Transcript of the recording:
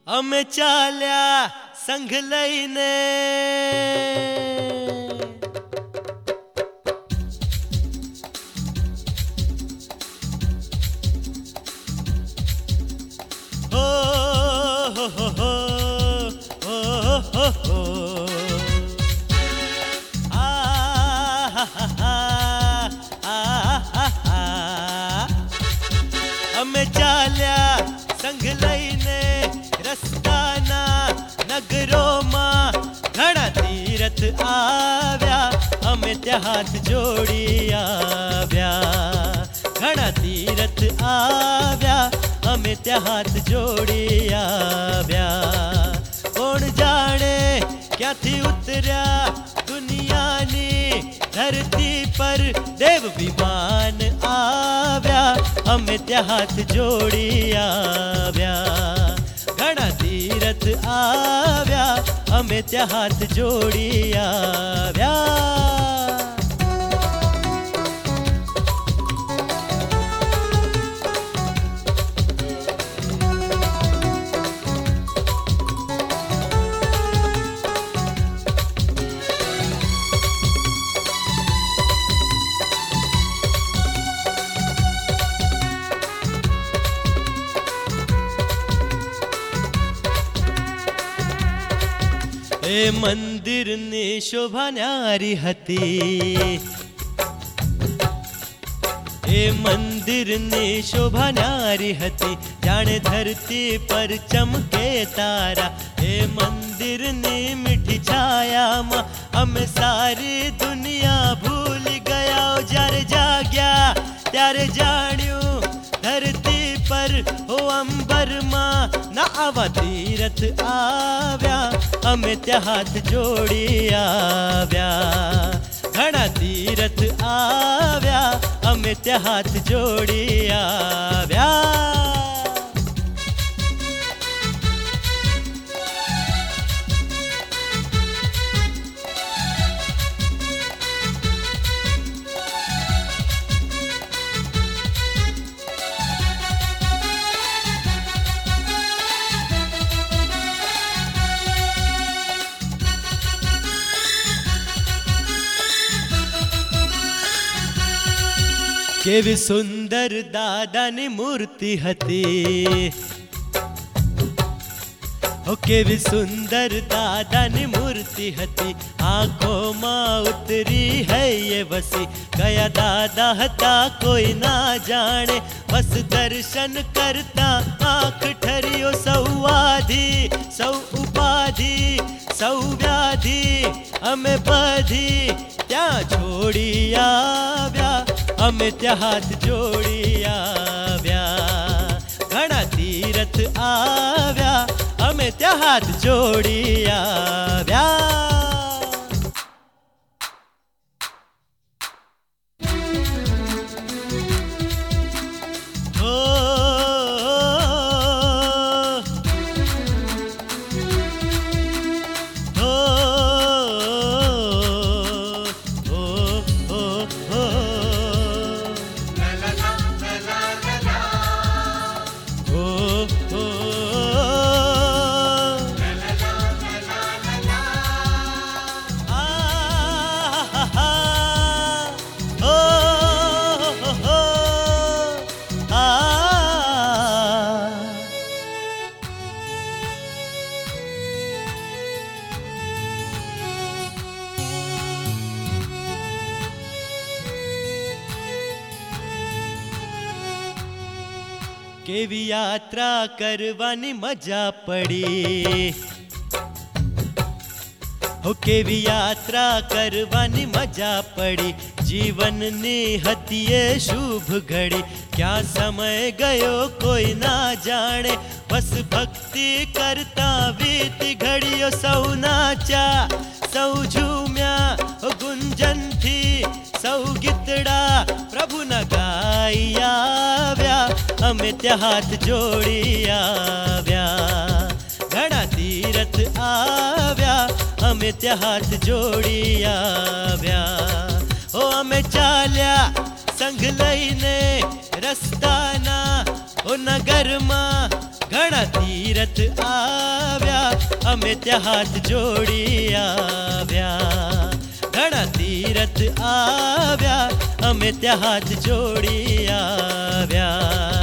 અમે ચાલ્યા સંઘ લઈને હો હો હો હો હો હો હો આ હા હા હા અમે ચાલ્યા સંઘ લઈને રસ્તાના નગરોમાં ઘણા તીરથ આવ્યા અમે ત્યાં હાથ જોડી આવ્યા ઘણા તીરથ આવ્યા અમે ત્યાં હાથ જોડી આવ્યા કોણ જાણે ક્યાંથી ઉતર્યા દુનિયાની ધરતી પર દેવ વિમાન આવ્યા અમે ત્યાં હાથ જોડી આવ્યા ઘણા તીરથ આવ્યા અમે ત્યાં હાથ જોડી આવ્યા એ મંદિરની શોભા ન્યારી હતી એ મંદિરની શોભા ન્યારી હતી જાણે ધરતી પર ચમકે તારા એ મંદિરની મીઠી છાયામાં અમે સારી દુનિયા ભૂલી ગયા જ્યારે જાગ્યા ત્યારે જાણ્યું ધરતી પર હો અંબરમાં ના આવા તીરથ આવ્યા અમે ત્યાં હાથ જોડી આવ્યા ઘણા તીરથ આવ્યા અમે ત્યાં હાથ જોડી આવ્યા કેવી સુંદર દાદાની મૂર્તિ હતી ઓ કેવી સુંદર દાદાની મૂર્તિ હતી આંખોમાં ઉતરી है ये वसी કયા દાદા હતા કોઈ ના જાણે બસ દર્શન કરતા આંખ ઠર્યો સૌ આધી સૌ ઉપાધિ સૌ વ્યાધિ અમે બધી ત્યાં છોડી આવ્યા અમે ત્યાં હાથ જોડી આવ્યા ઘણા તીરથ આવ્યા અમે ત્યાં હાથ જોડી આવ્યા કેવી યાત્રા કરવાની મજા પડી હો કેવી યાત્રા કરવાની મજા પડી જીવનની હતી એ શુભ ઘડી ક્યાં સમય ગયો કોઈ ના જાણે બસ ભક્તિ કરતા વીતી ઘડીઓ સૌ નાચ્યા સૌ ઝૂમ્યા ગુંજનથી સૌ ગીતડા પ્રભુના ગાઈ આવ્યા અમે ત્યાં હાથ જોડી આવ્યા ઘણા તીરથ આવ્યા અમે ત્યાં હાથ જોડી આવ્યા ઓ અમે ચાલ્યા સંઘ લઈને રસ્તાના ઓ નગરમાં ઘણા તીરથ આવ્યા અમે ત્યાં હાથ જોડી આવ્યા ઘણા તીરથ આવ્યા અમે ત્યાં હાથ જોડી આવ્યા